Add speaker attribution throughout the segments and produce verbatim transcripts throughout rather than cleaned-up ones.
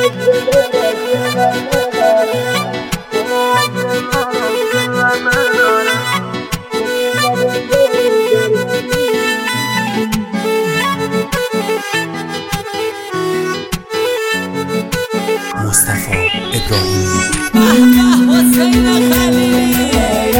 Speaker 1: مصطفی ابراهیمی.
Speaker 2: حسین خلیلی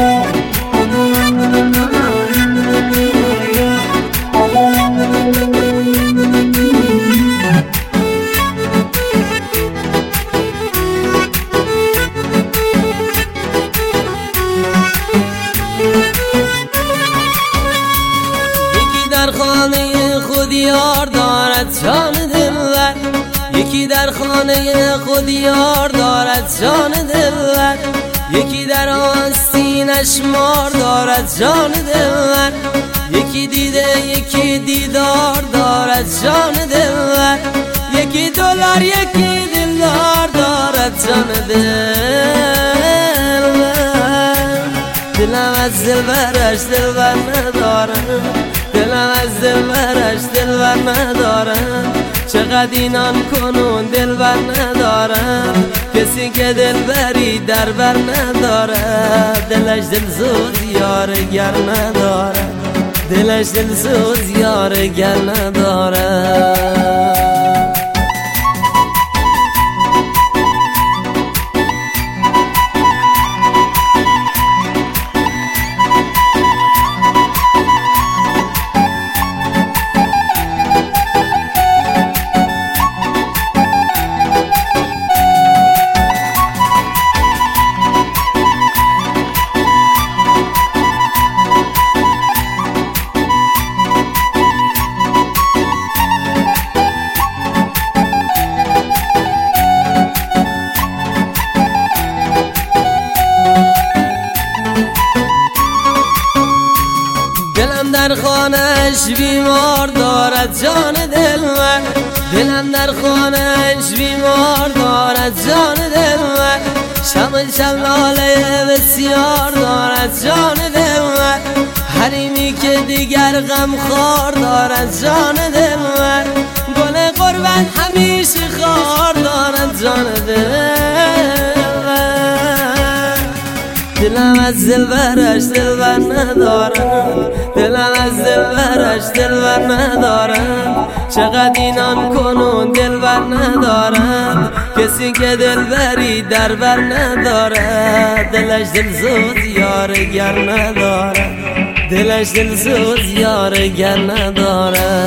Speaker 2: یکی در خانه خود یار دارد جان دلبر، یکی در خانه خود یار دارد جان دلبر، یکی در آستینش مار دارد جان دلبر، یکی دیده یکی دیدار دارد جان دلبر، یکی دلار یکی دلدار دارد جان دلبر. دلم از دلبرش دلبر ندارم، دلم از دلبرش دلبر ندارم، چقدر اینان کنون دلبر ندارم، کسی که دلبری در بر نداره، دلش دل زود یار گر نداره، دلش دل زود یار گر نداره. در خانهش بیمار دارد جان دلبر، دلم در خانهش بیمار دارد جان دلبر، شب شلاله بسیار دارد جان دلبر، حریمی که دیگر غم خار دارد جان دلبر، گل قربت همیشه خار دارد جان دلبر. دلم از دلبرش دلبر ندارم، دلم از دلبرش دلبر ندارم، چقدر اینان کنون دلبر ندارم، کسی که دلبری در بر نداره، دلش دل زود یار گر نداره، دلش دل زود یار گر نداره.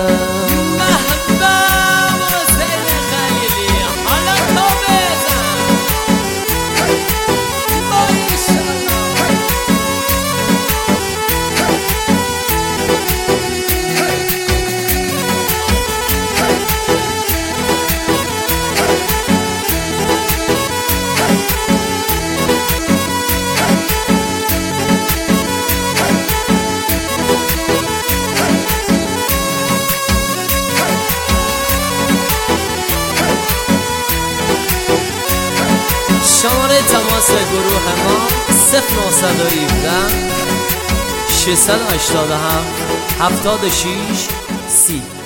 Speaker 2: شماره تماس گروه ما صفر نهصد و هفده ششصد و هشتاد و هفت هفتاد و شش سی.